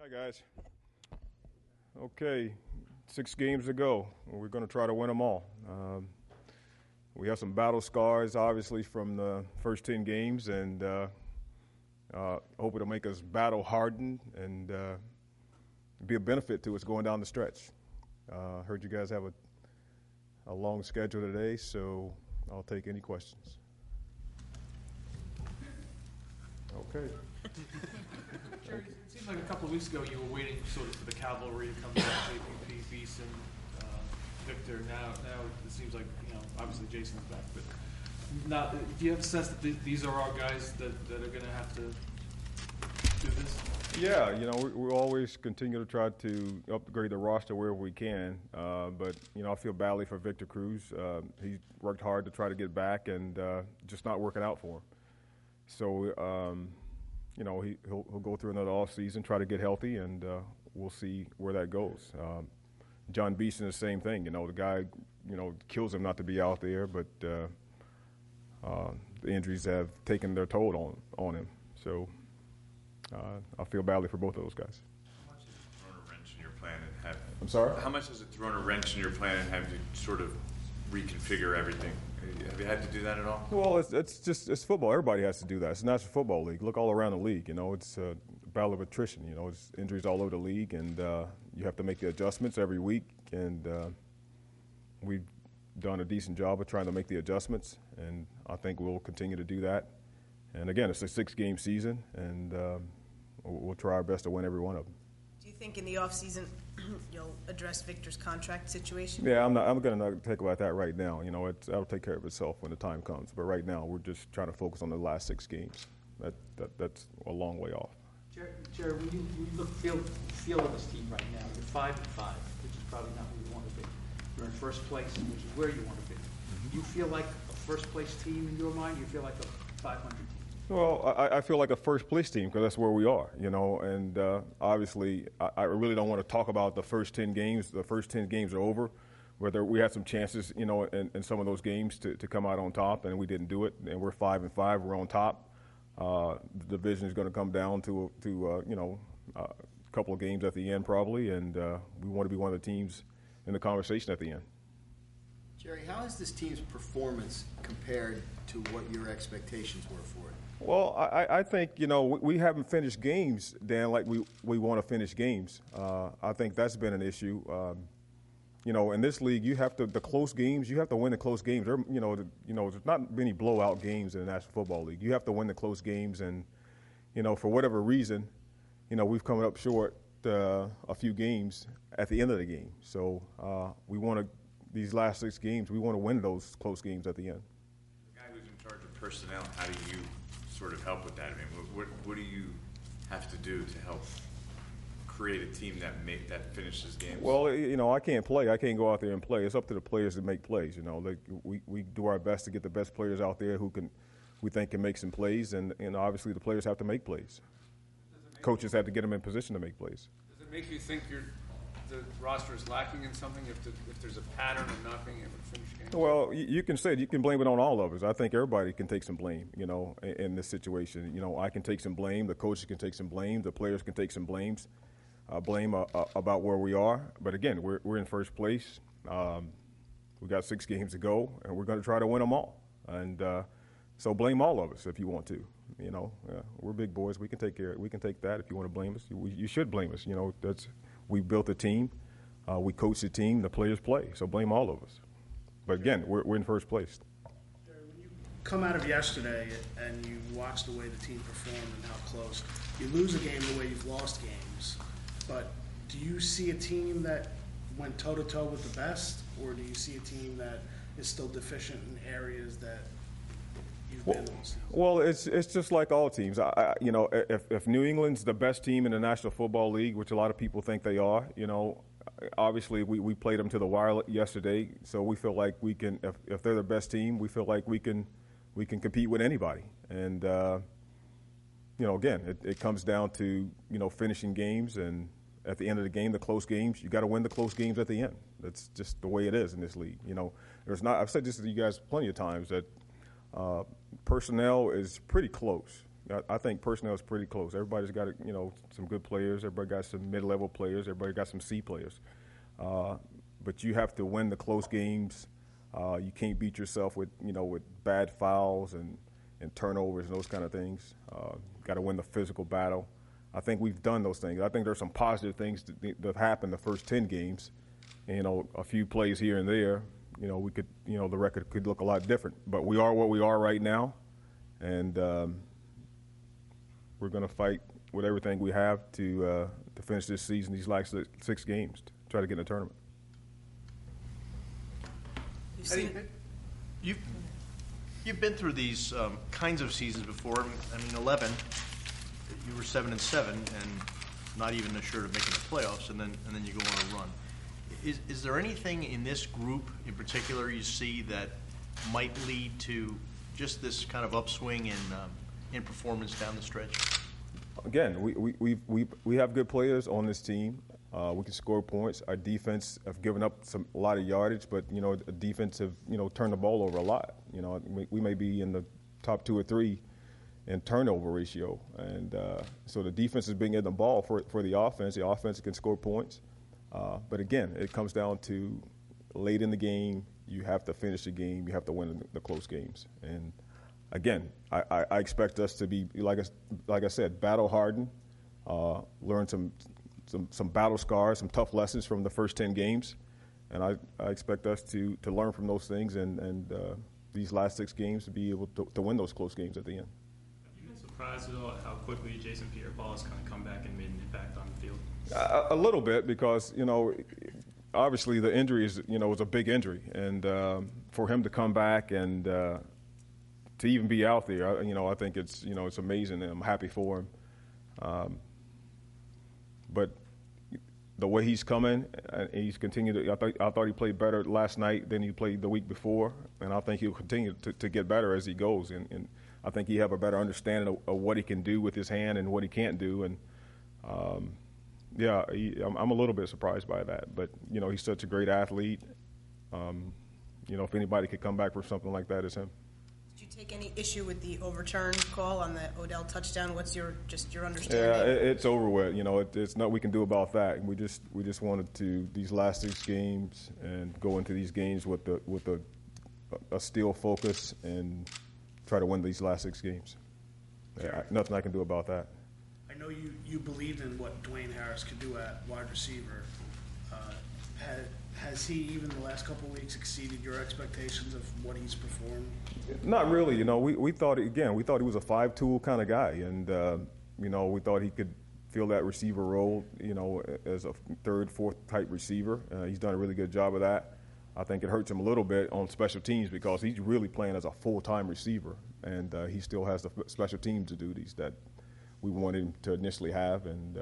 Hi, guys. Okay, 6 games to go. We're going to try to win them all. We have some battle scars, obviously, from the first 10 games, and hope it'll make us battle hardened and be a benefit to us going down the stretch. Heard you guys have a long schedule today, so I'll take any questions. Okay. Jerry, it seems like a couple of weeks ago you were waiting sort of for the cavalry to come back, JPP, Beeson, Victor. Now it seems like, obviously Jason's back, but now, do you have a sense that these are our guys that are going to have to do this? Yeah, we always continue to try to upgrade the roster wherever we can. But, I feel badly for Victor Cruz. He worked hard to try to get back and just not working out for him. So, he'll go through another off season, try to get healthy, and we'll see where that goes. John Beeson, the same thing. The guy, kills him not to be out there, but the injuries have taken their toll on him. So I feel badly for both of those guys. How much has it thrown a wrench in your plan and have? I'm sorry? How much has it thrown a wrench in your plan and have you sort of reconfigure everything? Have you had to do that at all? Well, it's football. Everybody has to do that. It's a National Football League. Look all around the league. It's a battle of attrition. It's injuries all over the league, and you have to make the adjustments every week. And we've done a decent job of trying to make the adjustments, and I think we'll continue to do that. And again, it's a 6-game season, and we'll try our best to win every one of them. Do you think in the offseason you'll address Victor's contract situation? Yeah, I'm going to not talk about that right now. That'll take care of itself when the time comes. But right now, we're just trying to focus on the last 6 games. That's a long way off. Jerry, when you feel of this team right now, you're 5-5, which is probably not where you want to be. You're in first place, which is where you want to be. Do you feel like a first-place team in your mind? You feel like a 500 team? Well, I feel like a first-place team because that's where we are, and obviously I really don't want to talk about the first 10 games. The first 10 games are over. Whether we had some chances, in some of those games to come out on top, and we didn't do it, and we're 5-5. We're on top. The division is going to come down to a couple of games at the end probably, and we want to be one of the teams in the conversation at the end. Jerry, how has this team's performance compared to what your expectations were for it? Well, I think, we haven't finished games, Dan, like we want to finish games. I think that's been an issue. In this league, you have to the close games. You have to win the close games. There's not many blowout games in the National Football League. You have to win the close games, and for whatever reason, we've come up short a few games at the end of the game. So we want to these last 6 games. We want to win those close games at the end. The guy who's in charge of personnel, how do you sort of help with that? I mean, what do you have to do to help create a team that finishes games? Well, I can't play. I can't go out there and play. It's up to the players to make plays. We do our best to get the best players out there who we think can make some plays, and obviously the players have to make plays. Coaches have to get them in position to make plays. Does it make you think the roster is lacking in something if there's a pattern of not being able to finish games? Well, you can say it. You can blame it on all of us. I think everybody can take some blame, in this situation. I can take some blame. The coaches can take some blame. The players can take some blame about where we are. But again, we're in first place. We got 6 games to go, and we're going to try to win them all. And so blame all of us if you want to. We're big boys. We can take care. We can take that. If you want to blame us, you should blame us. We built a team. We coach the team. The players play. So blame all of us. But again, we're in first place. Jerry, when you come out of yesterday and you watch the way the team performed and how close, you lose a game the way you've lost games. But do you see a team that went toe-to-toe with the best, or do you see a team that is still deficient in areas that you've been on? Well, it's just like all teams. If New England's the best team in the National Football League, which a lot of people think they are, obviously we played them to the wire yesterday, so we feel like we can. If they're the best team, we feel like we can compete with anybody. And again, it comes down to finishing games, and at the end of the game, the close games, you got to win the close games at the end. That's just the way it is in this league. There's not. I've said this to you guys plenty of times that personnel is pretty close. I think personnel is pretty close. Everybody's got some good players. Everybody got some mid-level players. Everybody got some C players. But you have to win the close games. You can't beat yourself with bad fouls and turnovers and those kind of things. Got to win the physical battle. I think we've done those things. I think there's some positive things that have happened the first 10 games. A few plays here and there. We could, the record could look a lot different. But we are what we are right now, and we're going to fight with everything we have to finish this season, these last 6 games, to try to get in the tournament. You've been through these kinds of seasons before. I mean, 11, you were 7-7, and not even assured of making the playoffs, and then you go on a run. Is there anything in this group in particular you see that might lead to just this kind of upswing in performance down the stretch? Again, we have good players on this team. We can score points. Our defense have given up a lot of yardage, but the defense have turned the ball over a lot. We may be in the top 2 or 3 in turnover ratio, and so the defense is bringing in the ball for the offense. The offense can score points, but again, it comes down to late in the game. You have to finish the game. You have to win the close games, and again, I expect us to be like I said, battle hardened, learn some battle scars, some tough lessons from the first 10 games, and I expect us to learn from those things and these last 6 games to be able to win those close games at the end. Have you been surprised at all at how quickly Jason Pierre-Paul has kind of come back and made an impact on the field? A little bit, because obviously the injury is was a big injury, and for him to come back and to even be out there, I think it's it's amazing, and I'm happy for him. But the way he's coming, he's continued. I thought he played better last night than he played the week before, and I think he'll continue to get better as he goes. And I think he have a better understanding of what he can do with his hand and what he can't do. And I'm a little bit surprised by that. But he's such a great athlete. If anybody could come back for something like that, it's him. Did you take any issue with the overturn call on the Odell touchdown? What's your understanding? Yeah, it's over with. It's nothing we can do about that. We just wanted to these last 6 games and go into these games with a steel focus and try to win these last 6 games. Nothing I can do about that. I know you believed in what Dwayne Harris could do at wide receiver. Has he, even the last couple of weeks, exceeded your expectations of what he's performed? Not really. We thought he was a 5-tool kind of guy, and we thought he could fill that receiver role, as a 3rd, 4th type receiver. He's done a really good job of that. I think it hurts him a little bit on special teams because he's really playing as a full-time receiver, and he still has the special teams duties that we wanted him to initially have, and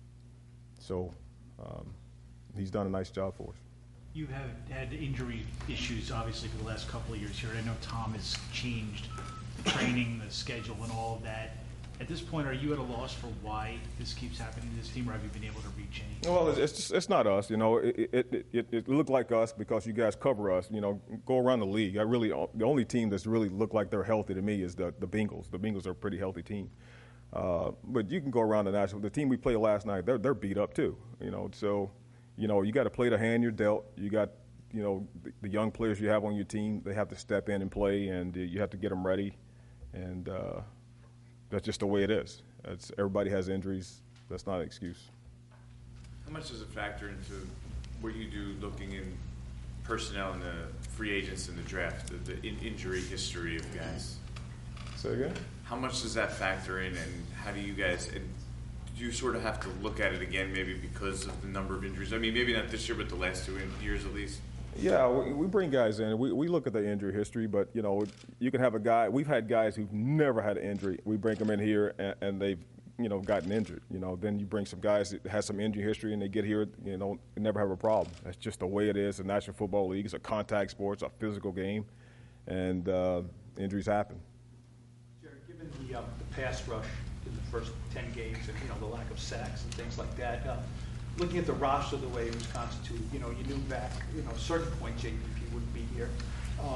so he's done a nice job for us. You have had injury issues, obviously, for the last couple of years here. I know Tom has changed the training, the schedule, and all of that. At this point, are you at a loss for why this keeps happening to this team, or have you been able to reach anything? Well, it's not us. It looked like us because you guys cover us. Go around the league. The only team that's really looked like they're healthy to me is the Bengals. The Bengals are a pretty healthy team. But you can go around the national. The team we played last night, they're beat up too. So. You got to play the hand you're dealt. You got, the young players you have on your team, they have to step in and play, and you have to get them ready. And that's just the way it is. Everybody has injuries. That's not an excuse. How much does it factor into what you do looking in personnel and the free agents in the draft, the injury history of guys? Say again? How much does that factor in, and how do you guys – do you sort of have to look at it again maybe because of the number of injuries? I mean, maybe not this year, but the last 2 years at least. Yeah, we bring guys in. We look at the injury history, but, you can have a guy – we've had guys who've never had an injury. We bring them in here, and they've, gotten injured. Then you bring some guys that have some injury history, and they get here, and never have a problem. That's just the way it is. The National Football League is a contact sport. It's a physical game, and injuries happen. Jerry, given the pass rush in the first 10 games and, the lack of sacks and things like that, looking at the roster the way it was constituted, you knew back, a certain point JPP wouldn't be here.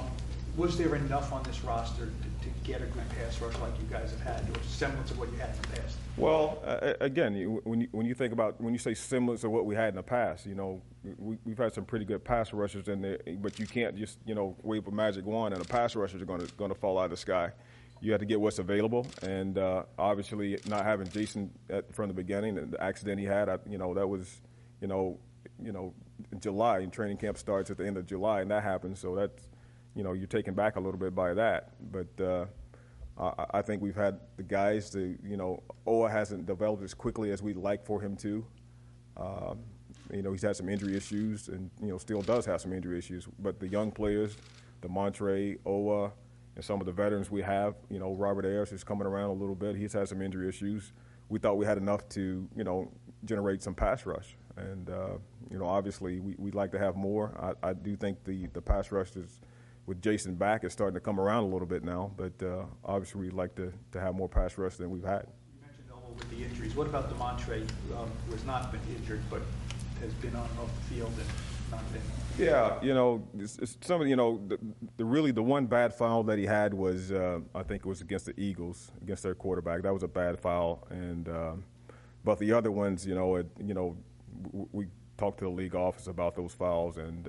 Was there enough on this roster to get a good pass rush like you guys have had, or semblance of what you had in the past? Well, again, when you think about, when you say semblance of what we had in the past, we've had some pretty good pass rushers in there, but you can't just, wave a magic wand and the pass rushers are going to fall out of the sky. You have to get what's available, and obviously not having Jason from the beginning, the accident he had, that was, in July, and training camp starts at the end of July, and that happens, so that's, you're taken back a little bit by that. But I think we've had the guys to, Oa hasn't developed as quickly as we'd like for him to. He's had some injury issues and, still does have some injury issues. But the young players, the Montre, Oa, and some of the veterans we have, Robert Ayers is coming around a little bit. He's had some injury issues. We thought we had enough to, generate some pass rush. And, obviously we'd like to have more. I do think the pass rush is, with Jason back, is starting to come around a little bit now. But obviously we'd like to have more pass rush than we've had. You mentioned Ola with the injuries. What about DeMontre, who has not been injured but has been on and off the field and not been? Yeah, it's some of the one bad foul that he had was I think it was against the Eagles, against their quarterback. That was a bad foul, and but the other ones, we talked to the league office about those fouls, and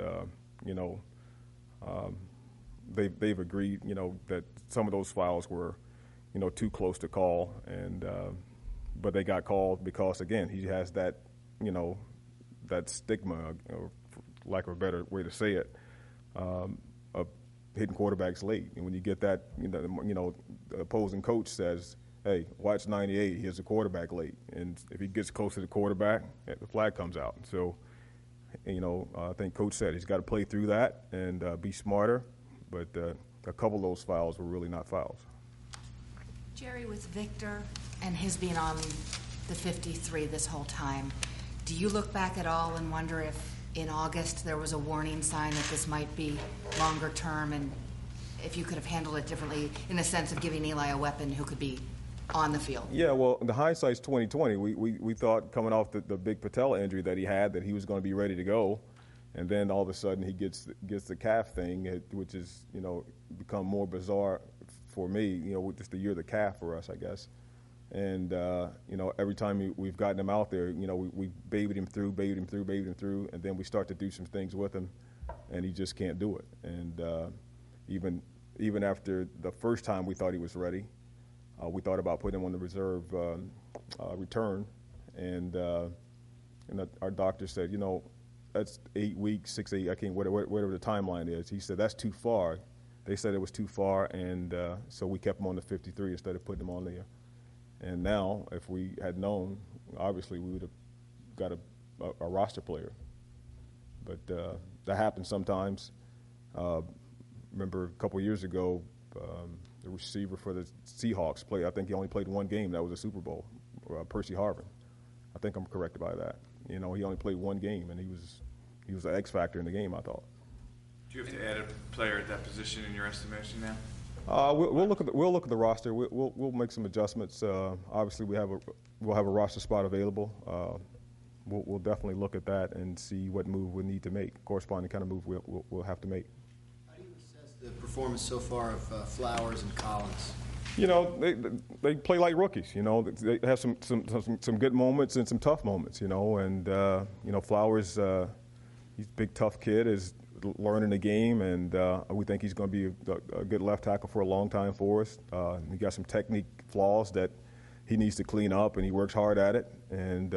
they've agreed, that some of those fouls were, too close to call, and but they got called because, again, he has that, that stigma, or for lack of a better way to say it, of hitting quarterbacks late. And when you get that, the opposing coach says, hey, watch 98, here's a quarterback late. And if he gets close to the quarterback, the flag comes out. So, I think Coach said he's got to play through that and be smarter. But a couple of those fouls were really not fouls. Jerry, with Victor and his being on the 53 this whole time, do you look back at all and wonder if in August there was a warning sign that this might be longer term, and if you could have handled it differently in the sense of giving Eli a weapon who could be on the field? Yeah, well, the hindsight's 20/20. We thought coming off the big patella injury that he had that he was going to be ready to go, and then all of a sudden he gets the calf thing, which is become more bizarre for me. Just the year of the calf for us, I guess. And every time we've gotten him out there, we babied him through, and then we start to do some things with him, and he just can't do it. And even after the first time we thought he was ready, we thought about putting him on the reserve return, and our doctor said, that's 8 weeks, 6, 8, I can't, whatever the timeline is. He said that's too far. They said it was too far, and so we kept him on the 53 instead of putting him on there. And now, if we had known, obviously we would have got a roster player. But that happens sometimes. Remember a couple of years ago, the receiver for the Seahawks played. I think he only played one game. That was a Super Bowl. Percy Harvin. I think I'm corrected by that. He only played one game, and he was an X factor in the game, I thought. Do you have to add a player at that position in your estimation now? We'll look at the roster. We'll make some adjustments. Obviously, we'll have a roster spot available. We'll definitely look at that and see what move we need to make. Corresponding kind of move we'll have to make. How do you assess the performance so far of Flowers and Collins? They play like rookies. They have some good moments and some tough moments. And Flowers, he's a big tough kid, is learning the game, and we think he's going to be a good left tackle for a long time for us. He got some technique flaws that he needs to clean up, and he works hard at it. And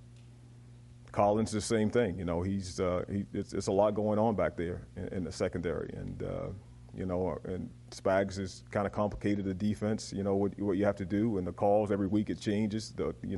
Collins, the same thing. It's a lot going on back there in the secondary, and and Spags has kind of complicated the defense. What you have to do, and the calls every week it changes.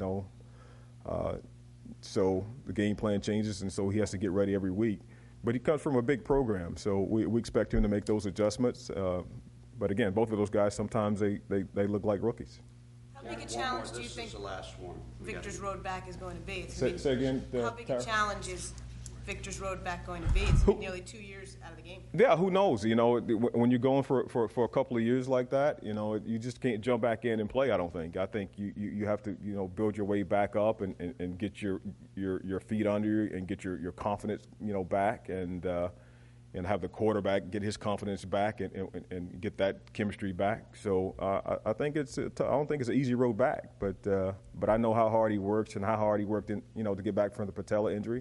So the game plan changes, and so he has to get ready every week. But he comes from a big program, so we expect him to make those adjustments. But again, both of those guys, sometimes they look like rookies. How big a challenge do you think Victor's road back is going to be? Say again, how big a challenge is Victor's road back going to be? It's nearly 2 years out of the game. Yeah, who knows? When you're going for a couple of years like that, you just can't jump back in and play. I don't think. I think you have to build your way back up and get your feet under you and get your confidence back. And and have the quarterback get his confidence back and get that chemistry back. So I think I don't think it's an easy road back, but I know how hard he works and how hard he worked to get back from the patella injury.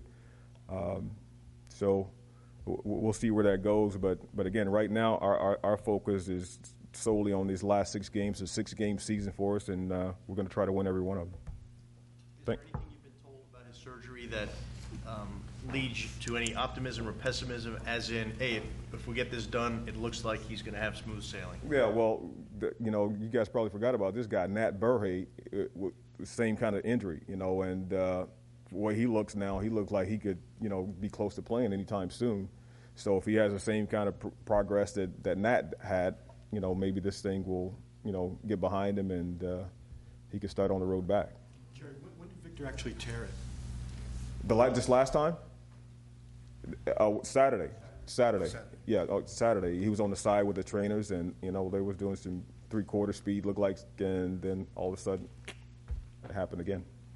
So we'll see where that goes. But again, right now our focus is solely on these last 6 games. It's a 6-game season for us, and we're going to try to win every one of them. Is there anything you've been told about his surgery that leads you to any optimism or pessimism, as in, hey, if we get this done, it looks like he's going to have smooth sailing? Yeah, well, you guys probably forgot about this guy, Nat Burhay, with the same kind of injury, and the way he looks now, he looks like he could, be close to playing anytime soon. So if he has the same kind of progress that Nat had, maybe this thing will, get behind him and he can start on the road back. Jerry, when did Victor actually tear it? This last time? Saturday. Yeah, Saturday. He was on the side with the trainers, and they was doing some 3/4 speed, looked like, and then all of a sudden, it happened again.